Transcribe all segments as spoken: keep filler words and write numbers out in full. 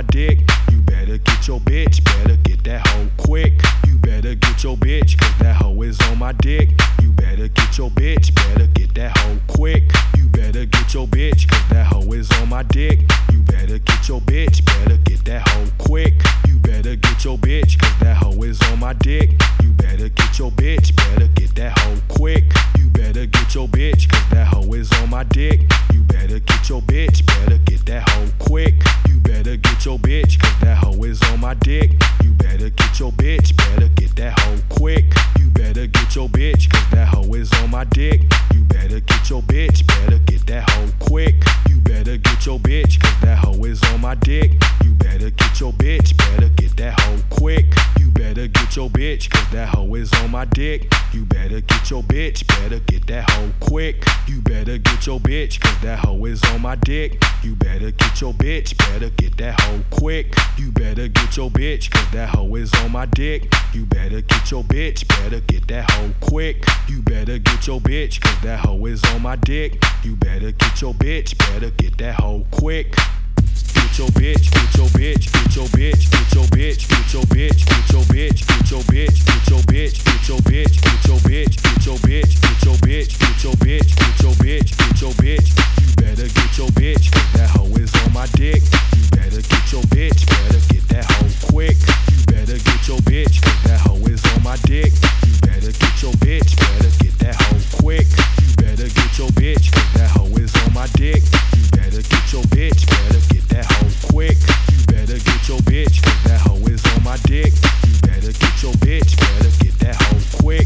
dick. You better get your bitch, better get that hoe quick. You better get your bitch, cause that hoe is on my dick. You better get your bitch, better get that hoe quick. You better get your bitch, cause that hoe is on my dick. You better get your bitch, better get that hoe quick. You better get your bitch, cause that hoe is on my dick. You better get your bitch, better get that hoe quick. You better get your bitch, cause that hoe is on my dick. You better get your bitch, better get that hoe quick. You better get your bitch, cause that hoe is on my dick. You better get your bitch, better get that hoe quick. You better get your bitch, cause that hoe is on my dick. You better get your bitch, better get that hoe quick. You better get your bitch, cause that hoe is on my dick. You better get your bitch, better get that hoe quick. You better get your bitch, cause that hoe is on my dick. You better get your bitch, better get that hoe quick. You better get your bitch, cause that hoe is on my dick. You better get your bitch, better get that hoe quick. You better get your bitch, cause that hoe is on my dick. You better get your bitch, better get that hoe quick. You better get your bitch, cause that hoe is on my dick. You better get your bitch, better get that hoe quick. Get your bitch, get your bitch, get your bitch, get your bitch, get your bitch, get your bitch, get your bitch, get your bitch, get your bitch, get your bitch, get your bitch, get your bitch, get your bitch, get your bitch, get your bitch. You better get your bitch, cause that hoe is on my dick. You better get your bitch, better get that hoe quick. You better get your bitch, cause that hoe is on my dick. You better get your bitch, better get that hoe quick. You better get your bitch, cause that hoe is on my dick. You better get your bitch, better get that hoe quick. You better get your bitch, cause that hoe is on my dick. You better get your bitch, better get that hoe quick.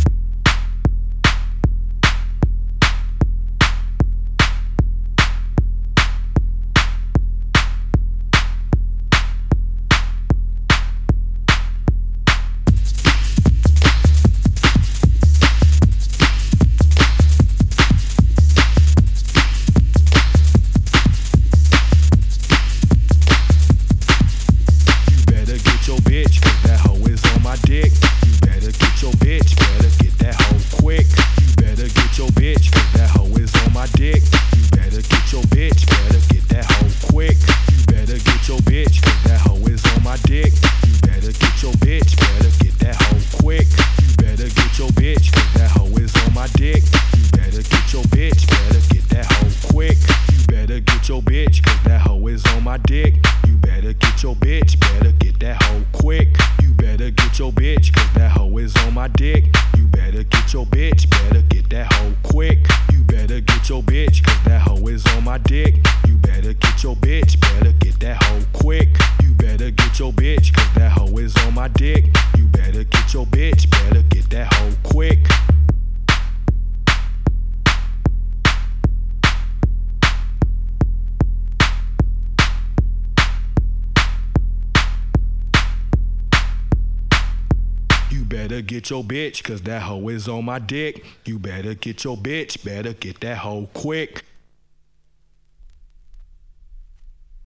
Get your bitch, cause that hoe is on my dick. You better get your bitch, better get that hoe quick.